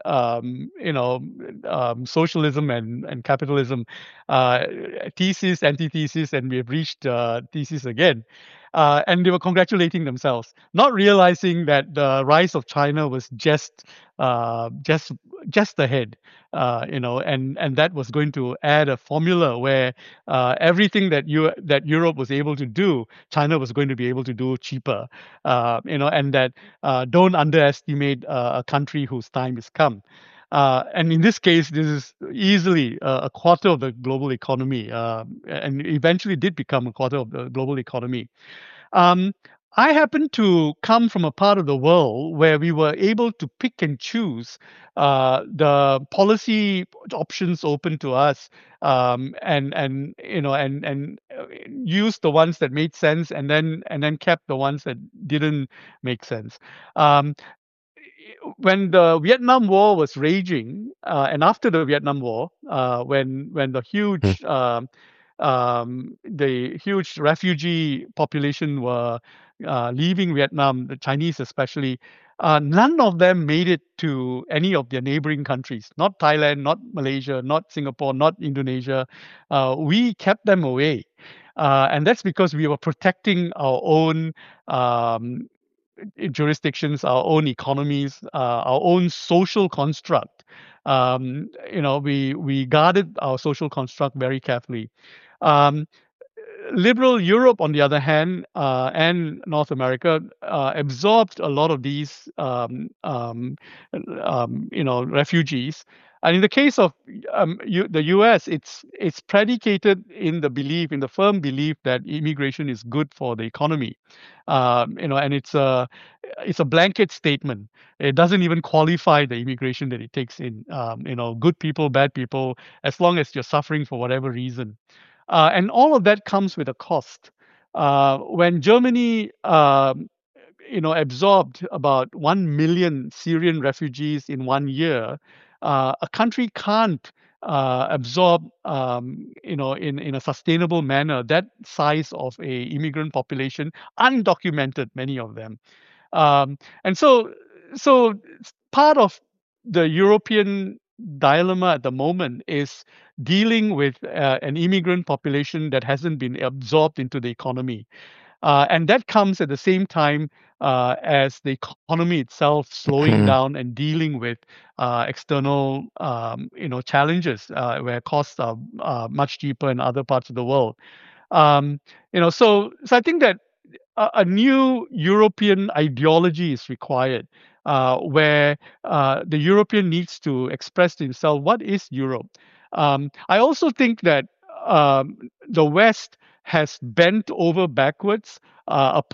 socialism and capitalism, thesis, antithesis, and we have reached thesis again. And they were congratulating themselves, not realizing that the rise of China was just ahead, and that was going to add a formula where everything that Europe was able to do, China was going to be able to do cheaper, and that don't underestimate a country whose time has come. And in this case, this is easily a quarter of the global economy, and eventually did become a quarter of the global economy. I happen to come from a part of the world where we were able to pick and choose the policy options open to us, and use the ones that made sense, and then kept the ones that didn't make sense. When the Vietnam War was raging, and after the Vietnam War, when the huge refugee population were leaving Vietnam, the Chinese especially, none of them made it to any of their neighboring countries. Not Thailand, not Malaysia, not Singapore, not Indonesia. We kept them away, and that's because we were protecting our own jurisdictions, our own economies, our own social construct. We guarded our social construct very carefully. Liberal Europe, on the other hand, and North America, absorbed a lot of these, refugees. And in the case of the U.S., it's predicated in the firm belief that immigration is good for the economy, and it's a blanket statement. It doesn't even qualify the immigration that it takes in, good people, bad people, as long as you're suffering for whatever reason. And all of that comes with a cost. When Germany, absorbed about 1 million Syrian refugees in 1 year, a country can't absorb, in a sustainable manner, that size of a immigrant population, undocumented, many of them. And so part of the European dilemma at the moment is dealing with an immigrant population that hasn't been absorbed into the economy. And that comes at the same time as the economy itself slowing down and dealing with external, challenges where costs are much cheaper in other parts of the world. So I think that a new European ideology is required, where the European needs to express to himself what is Europe. I also think that the West has bent over backwards,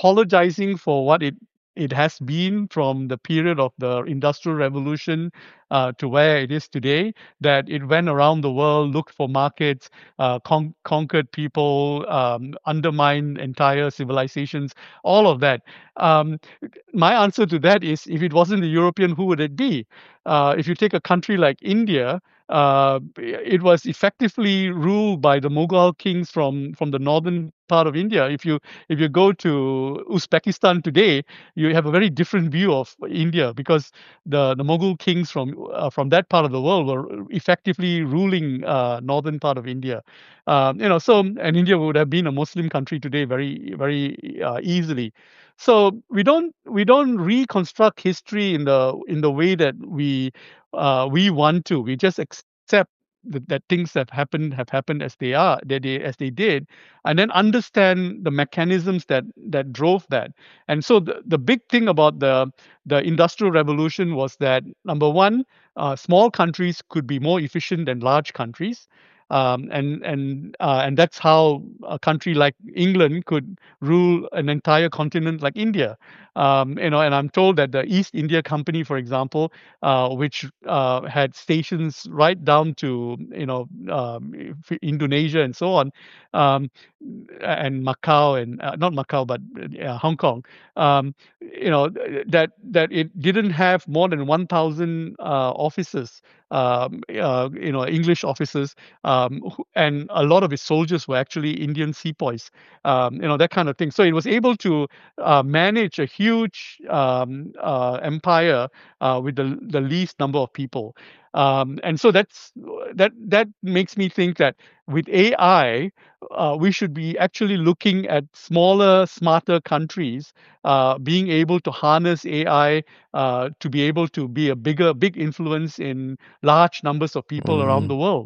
apologizing for what it has been from the period of the Industrial Revolution to where it is today, that it went around the world, looked for markets, conquered people, undermined entire civilizations, all of that. My answer to that is, if it wasn't the European, who would it be? If you take a country like India, it was effectively ruled by the Mughal kings from the northern part of India. If you go to Uzbekistan today, you have a very different view of India, because the Mughal kings from that part of the world were effectively ruling northern part of India. And India would have been a Muslim country today very very easily. So we don't reconstruct history in the way that we want to. We just accept that things have happened as they are, as they did, and then understand the mechanisms that drove that. And so the big thing about the industrial revolution was that, number one, small countries could be more efficient than large countries. And that's how a country like England could rule an entire continent like India. And I'm told that the East India Company, for example, which had stations right down to Indonesia and so on, and Macau, and not Macau, but Hong Kong. That it didn't have more than 1,000 officers, English officers, and a lot of its soldiers were actually Indian sepoys, that kind of thing. So it was able to manage a huge empire with the least number of people. And so that makes me think that with AI, we should be actually looking at smaller, smarter countries being able to harness AI to be able to be a big influence in large numbers of people around the world.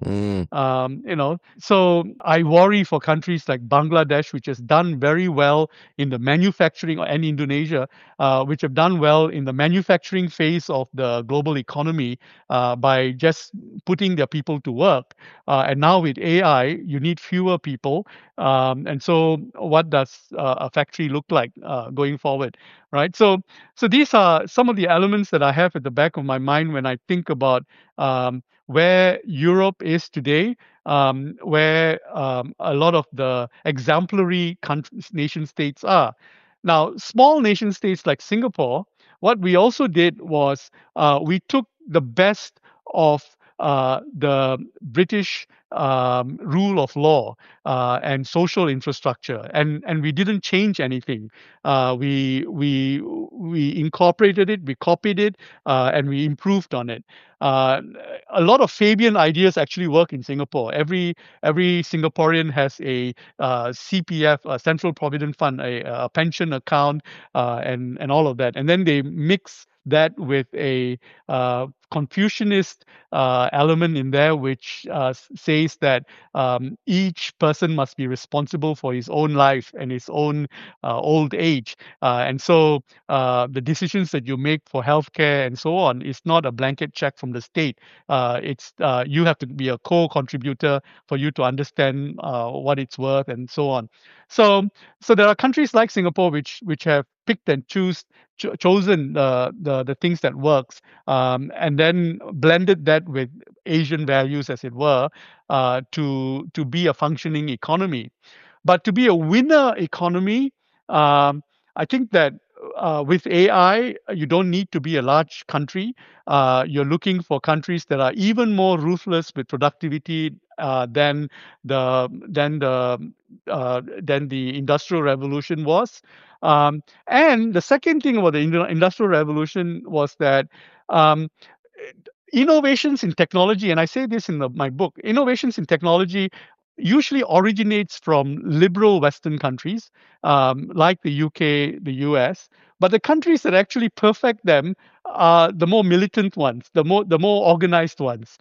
So I worry for countries like Bangladesh, which has done very well in the manufacturing, and Indonesia, which have done well in the manufacturing phase of the global economy by just putting their people to work. And now with AI, you need fewer people. And so what does a factory look like going forward, right? So these are some of the elements that I have at the back of my mind when I think about where Europe is today, where a lot of the exemplary nation states are. Now, small nation states like Singapore, what we also did was we took the best of the British rule of law and social infrastructure, and we didn't change anything. We incorporated it, we copied it, and we improved on it. A lot of Fabian ideas actually work in Singapore. Every Singaporean has a CPF, a Central Provident Fund, a pension account, and all of that, and then they mix that with a Confucianist element in there, which says that each person must be responsible for his own life and his own old age. And so the decisions that you make for healthcare and so on is not a blanket check from the state. It's you have to be a co-contributor for you to understand what it's worth and so on. So there are countries like Singapore which have picked and chosen the things that works, and then blended that with Asian values, as it were, to be a functioning economy. But to be a winner economy, I think that with AI, you don't need to be a large country. You're looking for countries that are even more ruthless with productivity than the Industrial Revolution was. And the second thing about the Industrial Revolution was that innovations in technology, and I say this in my book, innovations in technology usually originates from liberal Western countries like the UK, the US, but the countries that actually perfect them are the more militant ones, the more organized ones,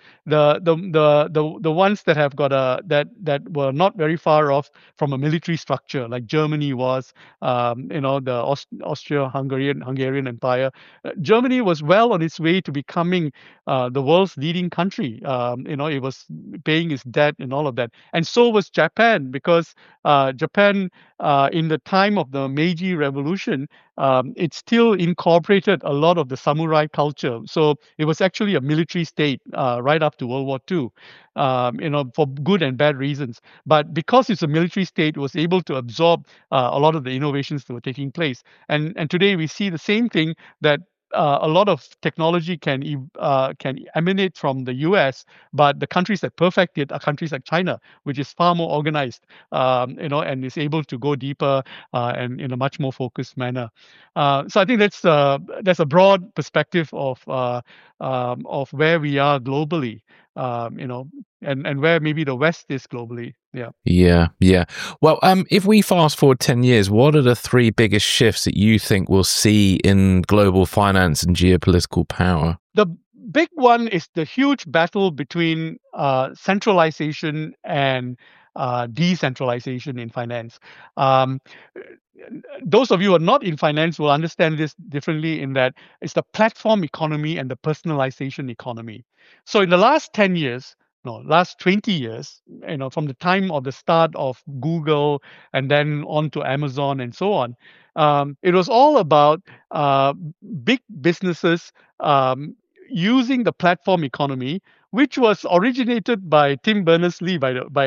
the ones that have got that were not very far off from a military structure, like Germany was, the Austro-Hungarian Empire. Germany was well on its way to becoming the world's leading country. It was paying its debt and all of that, and so was Japan, because Japan in the time of the Meiji Revolution, it still incorporated a lot of the samurai culture. So it was actually a military state right up to World War II, for good and bad reasons. But because it's a military state, it was able to absorb a lot of the innovations that were taking place. And today we see the same thing, that a lot of technology can emanate from the US, but the countries that perfect it are countries like China, which is far more organized, and is able to go deeper and in a much more focused manner. So I think that's a broad perspective of where we are globally, and where maybe the West is globally. Yeah. Yeah. Well, if we fast forward 10 years, what are the three biggest shifts that you think we'll see in global finance and geopolitical power? The big one is the huge battle between centralization and decentralization in finance. Those of you who are not in finance will understand this differently, in that it's the platform economy and the personalization economy. So in the last 10 years, no, last 20 years, from the time of the start of Google and then on to Amazon and so on, it was all about big businesses using the platform economy, which was originated by Tim Berners-Lee,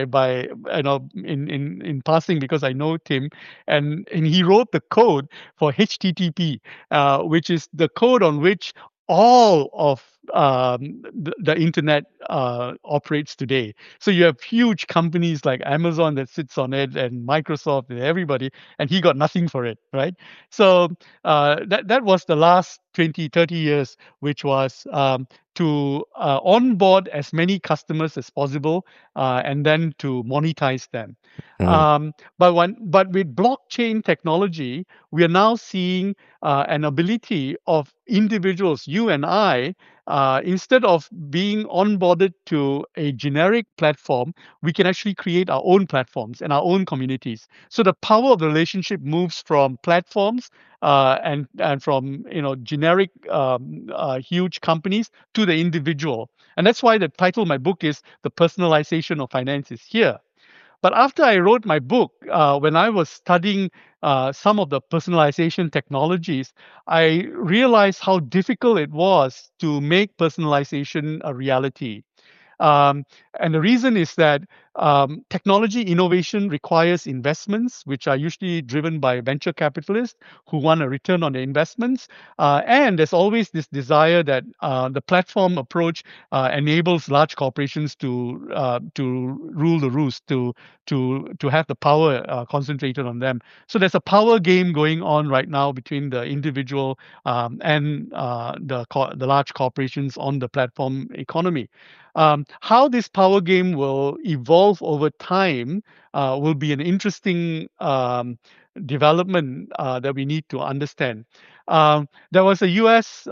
in passing, because I know Tim, and he wrote the code for HTTP, which is the code on which all of the internet operates today. So you have huge companies like Amazon that sits on it, and Microsoft and everybody, and he got nothing for it, right? So that was the last 20, 30 years, which was to onboard as many customers as possible, and then to monetize them. But with blockchain technology, we are now seeing an ability of individuals, you and I, instead of being onboarded to a generic platform, we can actually create our own platforms and our own communities. So the power of the relationship moves from platforms and from generic huge companies to the individual. And that's why the title of my book is The Personalization of Finance is Here. But after I wrote my book, when I was studying some of the personalization technologies, I realized how difficult it was to make personalization a reality. And the reason is that technology innovation requires investments, which are usually driven by venture capitalists who want a return on their investments. And there's always this desire that the platform approach enables large corporations to rule the roost, to have the power concentrated on them. So there's a power game going on right now between the individual and the large corporations on the platform economy. How this power game will evolve over time will be an interesting development that we need to understand. There was a U.S.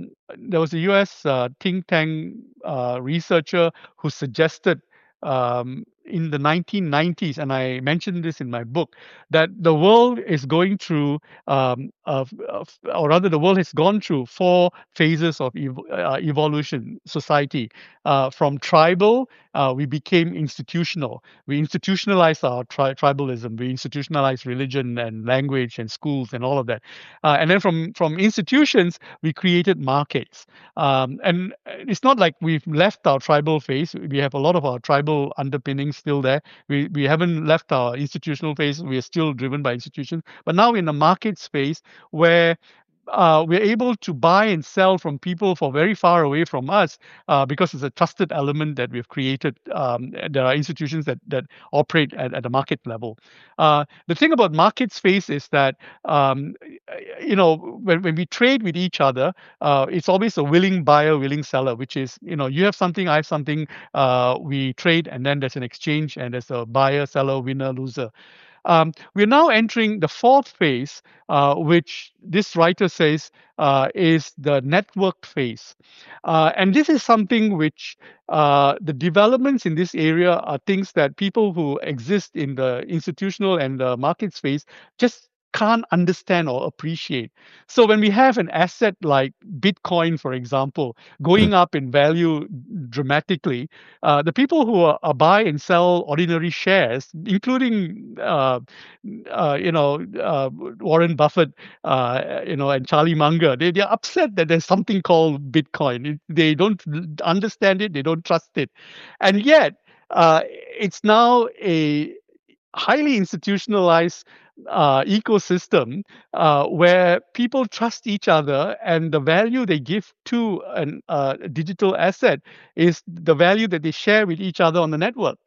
Think tank researcher who suggested in the 1990s, and I mentioned this in my book, that the world is going through, or rather, the world has gone through 4 phases of evolution. Society, from tribal, we became institutional. We institutionalized our tribalism. We institutionalized religion and language and schools and all of that. And then from institutions, we created markets. And it's not like we've left our tribal phase. We have a lot of our tribal underpinnings still there. We haven't left our institutional phase. We are still driven by institutions. But now in the market space, where we're able to buy and sell from people for very far away from us, because it's a trusted element that we've created. There are institutions that operate at the market level. The thing about market space is that when we trade with each other, it's always a willing buyer, willing seller, which is, you have something, I have something, we trade, and then there's an exchange, and there's a buyer, seller, winner, loser. We're now entering the 4th phase, which this writer says is the network phase. And this is something which the developments in this area are things that people who exist in the institutional and the market space just can't understand or appreciate. So when we have an asset like Bitcoin, for example, going up in value dramatically, the people who are buy and sell ordinary shares, including Warren Buffett, and Charlie Munger, they're upset that there's something called Bitcoin. They don't understand it. They don't trust it, and yet it's now a highly institutionalized ecosystem where people trust each other, and the value they give to a digital asset is the value that they share with each other on the network.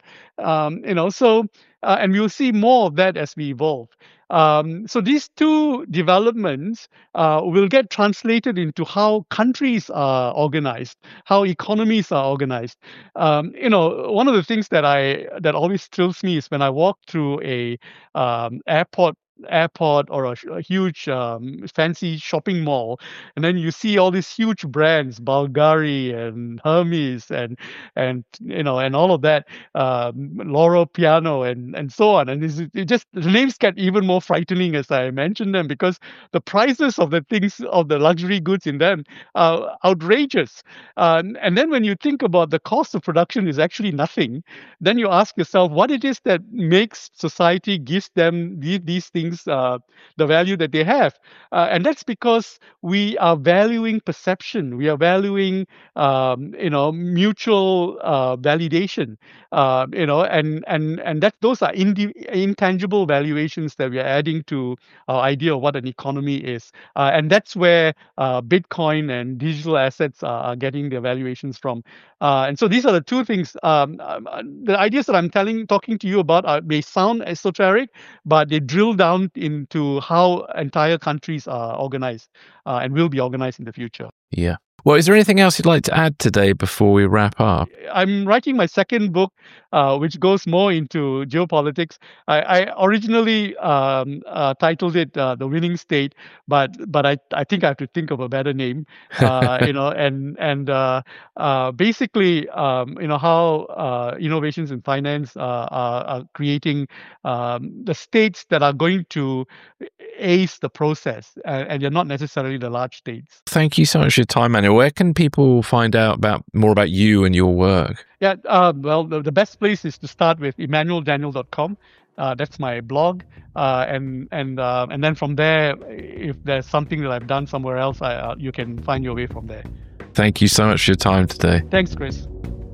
And we'll see more of that as we evolve. So these two developments will get translated into how countries are organized, how economies are organized. One of the things that always thrills me is when I walk through a airport or a huge fancy shopping mall, and then you see all these huge brands, Bulgari and Hermes and all of that, Loro Piano and so on. And the names get even more frightening as I mention them, because the prices of the luxury goods in them are outrageous. And then when you think about the cost of production is actually nothing, then you ask yourself what it is that makes society, gives them these things the value that they have. And that's because we are valuing perception. We are valuing, mutual validation, and that those are intangible valuations that we are adding to our idea of what an economy is. And that's where Bitcoin and digital assets are getting their valuations from. And so these are the two things. The ideas that I'm talking to you about may sound esoteric, but they drill down into how entire countries are organized and will be organized in the future. Yeah. Well, is there anything else you'd like to add today before we wrap up? I'm writing my second book, which goes more into geopolitics. I originally titled it "The Winning State," but I think I have to think of a better name. Basically, how innovations in finance are creating the states that are going to ace the process, and they're not necessarily the large states. Thank you so much for your time, Manuel. Where can people find out more about you and your work? Yeah, well, the best place is to start with emmanueldaniel.com. That's my blog, and then from there, if there's something that I've done somewhere else, you can find your way from there. Thank you so much for your time today. Thanks, Chris.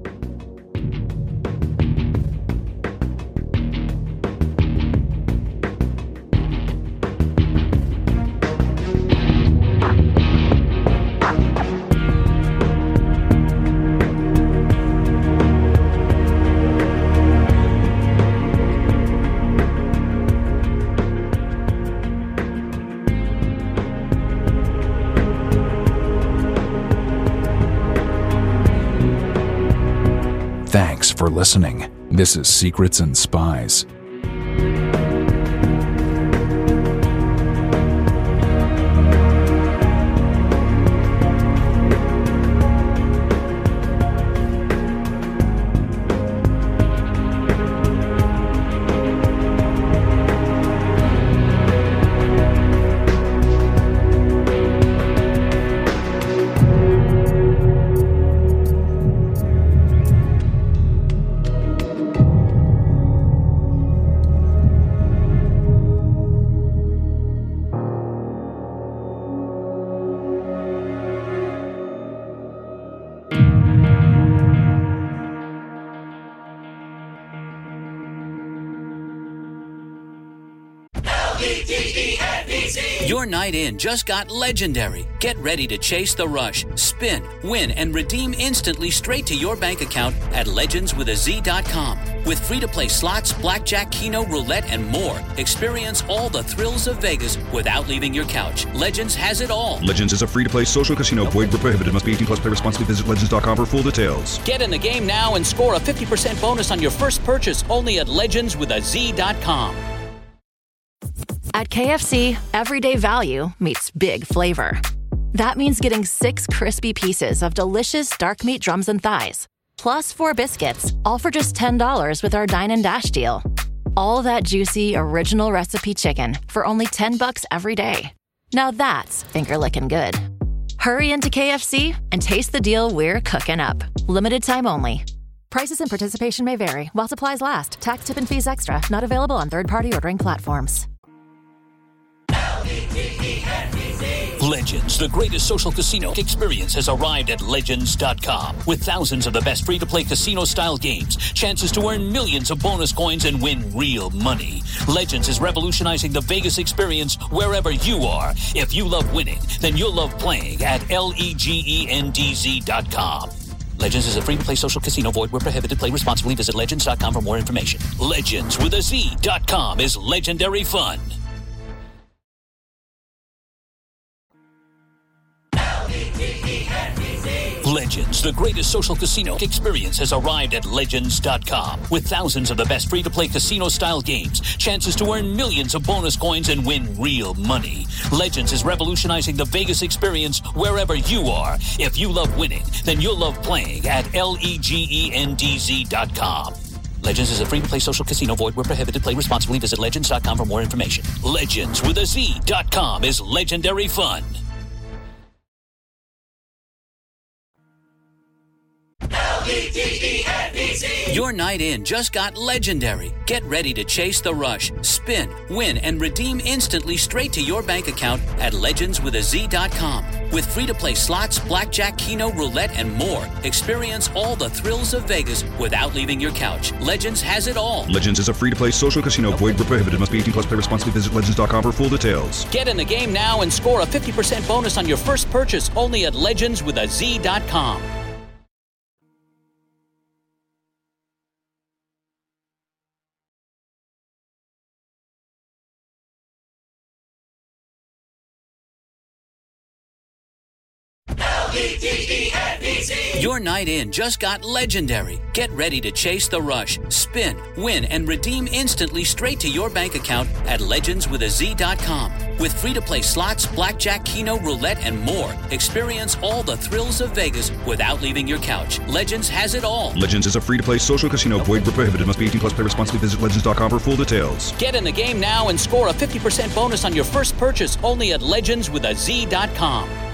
Thanks for listening. This is Secrets and Spies. Your night in just got legendary. Get ready to chase the rush, spin, win, and redeem instantly straight to your bank account at legendswithaz.com. With free-to-play slots, blackjack, keno, roulette, and more, experience all the thrills of Vegas without leaving your couch. Legends has it all. Legends is a free-to-play social casino. Void where prohibited. Must be 18 plus. Play responsibly. Visit legends.com for full details. Get in the game now and score a 50% bonus on your first purchase only at legendswithaz.com. At KFC, everyday value meets big flavor. That means getting 6 crispy pieces of delicious dark meat drums and thighs, plus 4 biscuits, all for just $10 with our Dine and Dash deal. All that juicy original recipe chicken for only $10 every day. Now that's finger-licking good. Hurry into KFC and taste the deal we're cooking up. Limited time only. Prices and participation may vary while supplies last. Tax, tip, and fees extra. Not available on third-party ordering platforms. Legends, the greatest social casino experience, has arrived at Legends.com. With thousands of the best free-to-play casino-style games, chances to earn millions of bonus coins and win real money. Legends is revolutionizing the Vegas experience wherever you are. If you love winning, then you'll love playing at LEGENDZ.com. Legends is a free-to-play social casino. Void where prohibited. Play responsibly. Visit Legends.com for more information. Legends with a Z.com is legendary fun. Legends, the greatest social casino experience, has arrived at Legends.com. With thousands of the best free-to-play casino-style games, chances to earn millions of bonus coins and win real money. Legends is revolutionizing the Vegas experience wherever you are. If you love winning, then you'll love playing at LEGENDZ.com. Legends is a free-to-play social casino. Void where prohibited. Play responsibly. Visit Legends.com for more information. Legends with a Z.com is legendary fun. Your night in just got legendary. Get ready to chase the rush, spin, win, and redeem instantly straight to your bank account at legendswithaz.com. With free-to-play slots, blackjack, keno, roulette, and more, experience all the thrills of Vegas without leaving your couch. Legends has it all. Legends is a free-to-play social casino. Void where prohibited. Must be 18 plus. Play responsibly. Visit legends.com for full details. Get in the game now and score a 50% bonus on your first purchase only at legendswithaz.com. Your night in just got legendary. Get ready to chase the rush, spin, win, and redeem instantly straight to your bank account at legendswithaz.com. With free-to-play slots, blackjack, keno, roulette, and more, experience all the thrills of Vegas without leaving your couch. Legends has it all. Legends is a free-to-play social casino. Void where prohibited. Must be 18 plus. Play responsibly. Visit legends.com for full details. Get in the game now and score a 50% bonus on your first purchase only at legendswithaz.com.